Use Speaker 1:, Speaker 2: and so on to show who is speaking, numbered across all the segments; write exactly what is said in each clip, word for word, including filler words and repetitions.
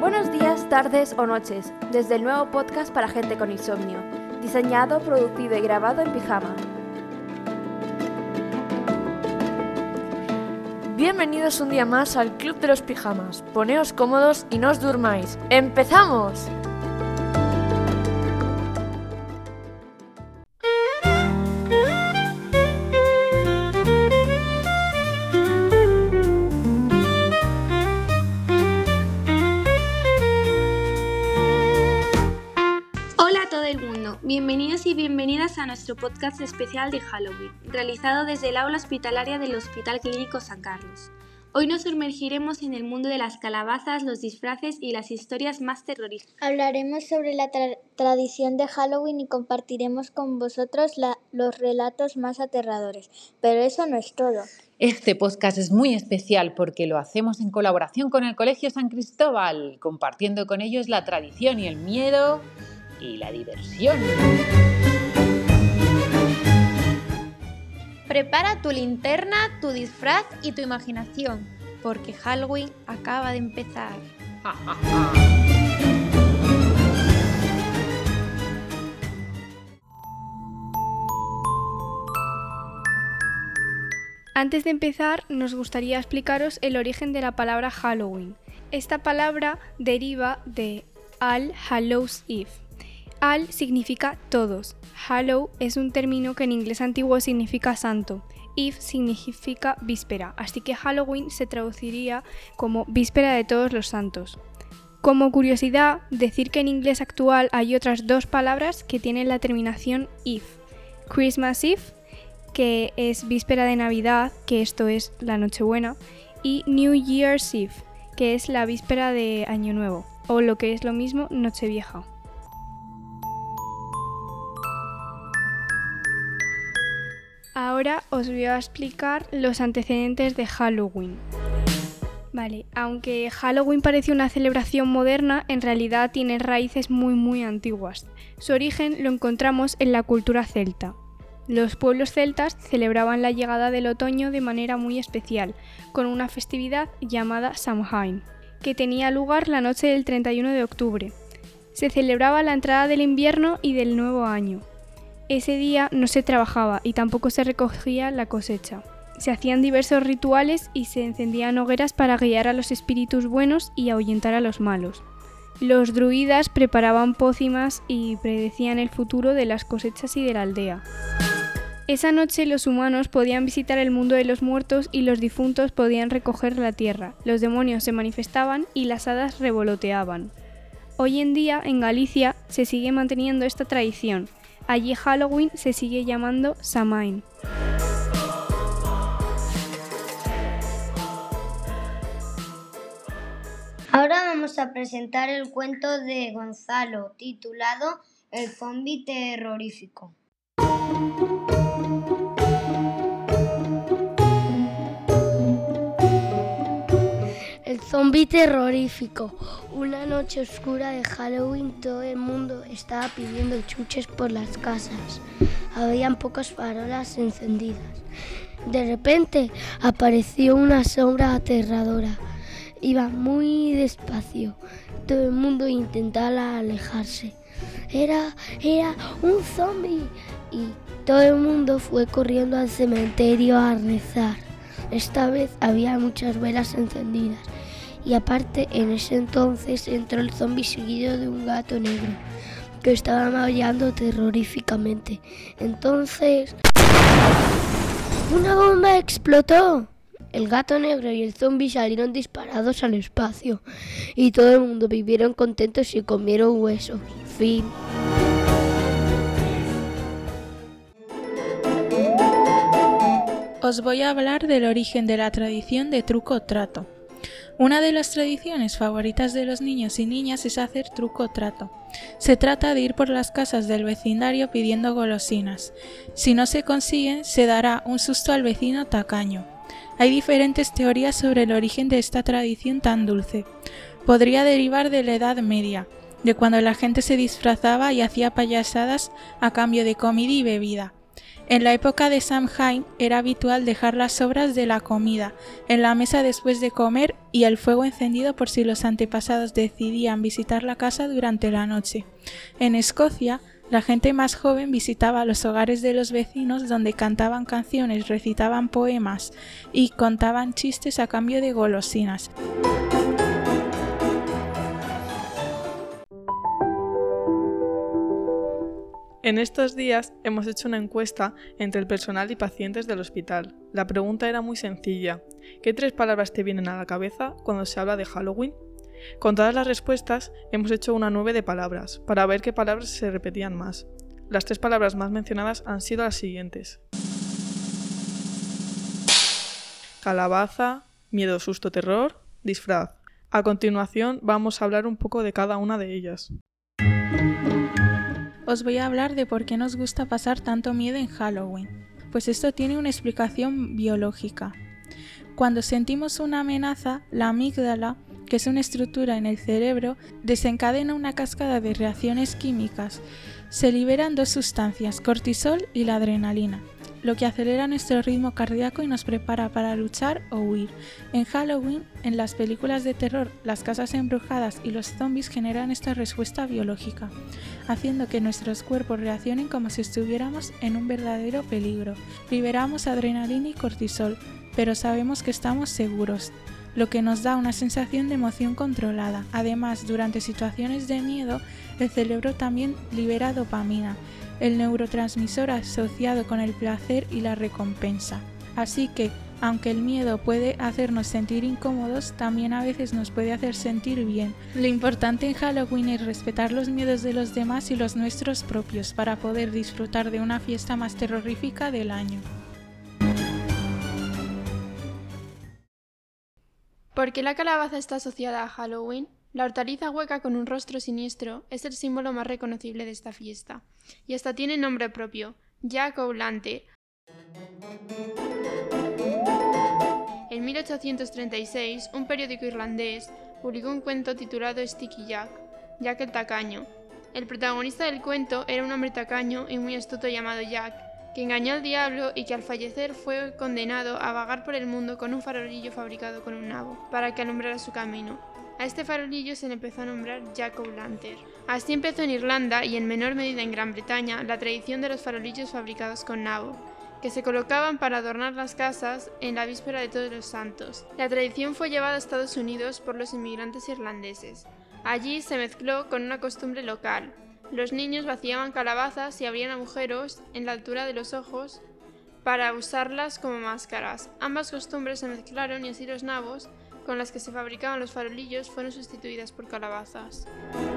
Speaker 1: Buenos días, tardes o noches, desde el nuevo podcast para gente con insomnio, diseñado, producido y grabado en pijama.
Speaker 2: Bienvenidos un día más al Club de los Pijamas. Poneos cómodos y no os durmáis. ¡Empezamos!
Speaker 3: Hola a todo el mundo, bienvenidos y bienvenidas a nuestro podcast especial de Halloween, realizado desde el aula hospitalaria del Hospital Clínico San Carlos. Hoy nos sumergiremos en el mundo de las calabazas, los disfraces y las historias más terroríficas.
Speaker 4: Hablaremos sobre la tra- tradición de Halloween y compartiremos con vosotros la- los relatos más aterradores. Pero eso no es todo.
Speaker 5: Este podcast es muy especial porque lo hacemos en colaboración con el Colegio San Cristóbal, compartiendo con ellos la tradición y el miedo y la diversión.
Speaker 6: Prepara tu linterna, tu disfraz y tu imaginación, porque Halloween acaba de empezar.
Speaker 7: Antes de empezar, nos gustaría explicaros el origen de la palabra Halloween. Esta palabra deriva de All Hallows Eve. All significa todos. Hallow es un término que en inglés antiguo significa santo. Eve significa víspera, así que Halloween se traduciría como víspera de todos los santos. Como curiosidad, decir que en inglés actual hay otras dos palabras que tienen la terminación Eve. Christmas Eve, que es víspera de Navidad, que esto es la Nochebuena, y New Year's Eve, que es la víspera de Año Nuevo, o lo que es lo mismo, Nochevieja. Ahora os voy a explicar los antecedentes de Halloween. Vale, aunque Halloween parece una celebración moderna, en realidad tiene raíces muy muy antiguas. Su origen lo encontramos en la cultura celta. Los pueblos celtas celebraban la llegada del otoño de manera muy especial, con una festividad llamada Samhain, que tenía lugar la noche del treinta y uno de octubre. Se celebraba la entrada del invierno y del nuevo año. Ese día no se trabajaba y tampoco se recogía la cosecha. Se hacían diversos rituales y se encendían hogueras para guiar a los espíritus buenos y ahuyentar a los malos. Los druidas preparaban pócimas y predecían el futuro de las cosechas y de la aldea. Esa noche los humanos podían visitar el mundo de los muertos y los difuntos podían recoger la tierra. Los demonios se manifestaban y las hadas revoloteaban. Hoy en día, en Galicia, se sigue manteniendo esta tradición. Allí Halloween se sigue llamando Samhain.
Speaker 8: Ahora vamos a presentar el cuento de Gonzalo, titulado El zombi terrorífico.
Speaker 9: El zombi terrorífico. Una noche oscura de Halloween, todo el mundo estaba pidiendo chuches por las casas. Habían pocas farolas encendidas. De repente apareció una sombra aterradora. Iba muy despacio. Todo el mundo intentaba alejarse. Era, era un zombi. Y todo el mundo fue corriendo al cementerio a rezar. Esta vez había muchas velas encendidas. Y aparte, en ese entonces entró el zombi seguido de un gato negro que estaba maullando terroríficamente. Entonces, ¡una bomba explotó! El gato negro y el zombi salieron disparados al espacio y todo el mundo vivieron contentos y comieron huesos. Fin.
Speaker 10: Os voy a hablar del origen de la tradición de truco o trato. Una de las tradiciones favoritas de los niños y niñas es hacer truco o trato. Se trata de ir por las casas del vecindario pidiendo golosinas. Si no se consiguen, se dará un susto al vecino tacaño. Hay diferentes teorías sobre el origen de esta tradición tan dulce. Podría derivar de la Edad Media, de cuando la gente se disfrazaba y hacía payasadas a cambio de comida y bebida. En la época de Samhain era habitual dejar las sobras de la comida en la mesa después de comer y el fuego encendido por si los antepasados decidían visitar la casa durante la noche. En Escocia, la gente más joven visitaba los hogares de los vecinos donde cantaban canciones, recitaban poemas y contaban chistes a cambio de golosinas.
Speaker 11: En estos días hemos hecho una encuesta entre el personal y pacientes del hospital. La pregunta era muy sencilla. ¿Qué tres palabras te vienen a la cabeza cuando se habla de Halloween? Con todas las respuestas hemos hecho una nube de palabras, para ver qué palabras se repetían más. Las tres palabras más mencionadas han sido las siguientes: calabaza, miedo, susto, terror, disfraz. A continuación vamos a hablar un poco de cada una de ellas.
Speaker 10: Os voy a hablar de por qué nos gusta pasar tanto miedo en Halloween. Pues esto tiene una explicación biológica. Cuando sentimos una amenaza, la amígdala, que es una estructura en el cerebro, desencadena una cascada de reacciones químicas. Se liberan dos sustancias, cortisol y la adrenalina, lo que acelera nuestro ritmo cardíaco y nos prepara para luchar o huir. En Halloween, en las películas de terror, las casas embrujadas y los zombies generan esta respuesta biológica, haciendo que nuestros cuerpos reaccionen como si estuviéramos en un verdadero peligro. Liberamos adrenalina y cortisol, pero sabemos que estamos seguros, lo que nos da una sensación de emoción controlada. Además, durante situaciones de miedo, el cerebro también libera dopamina, el neurotransmisor asociado con el placer y la recompensa. Así que, aunque el miedo puede hacernos sentir incómodos, también a veces nos puede hacer sentir bien. Lo importante en Halloween es respetar los miedos de los demás y los nuestros propios para poder disfrutar de una fiesta más terrorífica del año.
Speaker 12: ¿Por qué la calabaza está asociada a Halloween? La hortaliza hueca con un rostro siniestro es el símbolo más reconocible de esta fiesta, y hasta tiene nombre propio, Jack O'Lantern. En mil ochocientos treinta y seis, un periódico irlandés publicó un cuento titulado Sticky Jack, Jack el tacaño. El protagonista del cuento era un hombre tacaño y muy astuto llamado Jack, que engañó al diablo y que al fallecer fue condenado a vagar por el mundo con un farolillo fabricado con un nabo, para que alumbrara su camino. A este farolillo se le empezó a nombrar Jack O'Lantern. Así empezó en Irlanda y en menor medida en Gran Bretaña la tradición de los farolillos fabricados con nabo, que se colocaban para adornar las casas en la víspera de Todos los Santos. La tradición fue llevada a Estados Unidos por los inmigrantes irlandeses. Allí se mezcló con una costumbre local. Los niños vaciaban calabazas y abrían agujeros en la altura de los ojos para usarlas como máscaras. Ambas costumbres se mezclaron y así los nabos, con las que se fabricaban los farolillos, fueron sustituidas por calabazas.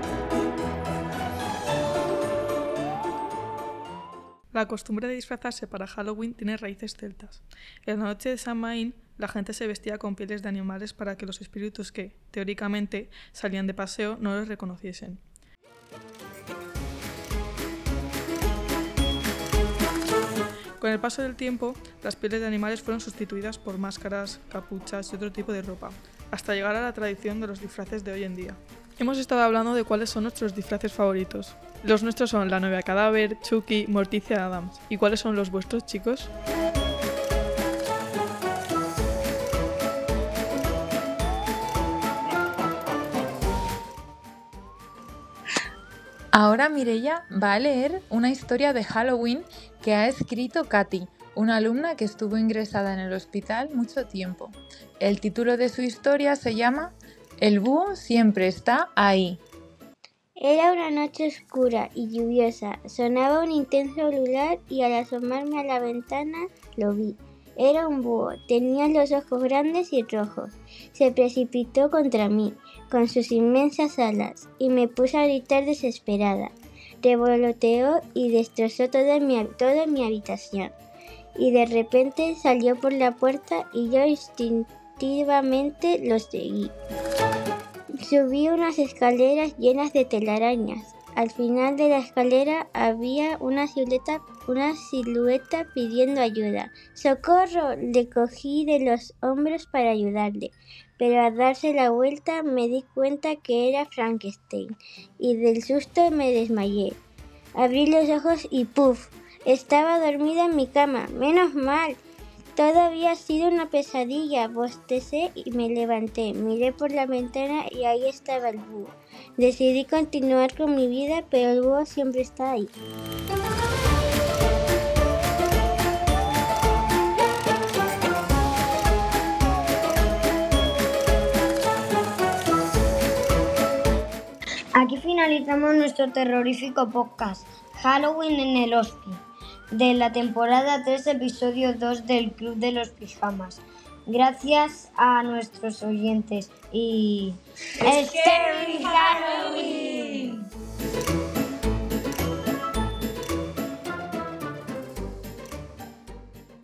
Speaker 11: La costumbre de disfrazarse para Halloween tiene raíces celtas. En la noche de Samhain, la gente se vestía con pieles de animales para que los espíritus que, teóricamente, salían de paseo no los reconociesen. Con el paso del tiempo, las pieles de animales fueron sustituidas por máscaras, capuchas y otro tipo de ropa, hasta llegar a la tradición de los disfraces de hoy en día. Hemos estado hablando de cuáles son nuestros disfraces favoritos. Los nuestros son la novia cadáver, Chucky, Morticia Adams. ¿Y cuáles son los vuestros, chicos?
Speaker 5: Ahora Mireia va a leer una historia de Halloween que ha escrito Katy, una alumna que estuvo ingresada en el hospital mucho tiempo. El título de su historia se llama El búho siempre está ahí.
Speaker 4: Era una noche oscura y lluviosa. Sonaba un intenso ulular y al asomarme a la ventana lo vi. Era un búho, tenía los ojos grandes y rojos. Se precipitó contra mí, con sus inmensas alas, y me puso a gritar desesperada. Revoloteó y destrozó toda mi, toda mi habitación. Y de repente salió por la puerta y yo instintivamente lo seguí. Subí unas escaleras llenas de telarañas. Al final de la escalera había una silueta, una silueta pidiendo ayuda. ¡Socorro! Le cogí de los hombros para ayudarle, pero al darse la vuelta me di cuenta que era Frankenstein y del susto me desmayé. Abrí los ojos y ¡puf! Estaba dormida en mi cama. Menos mal. Todo había sido una pesadilla. Bostecé y me levanté. Miré por la ventana y ahí estaba el búho. Decidí continuar con mi vida, pero el búho siempre está ahí.
Speaker 8: Aquí finalizamos nuestro terrorífico podcast, Halloween en el Hospi, de la temporada tres, episodio dos del Club de los Pijamas. Gracias a nuestros oyentes y... ¡Scary Halloween!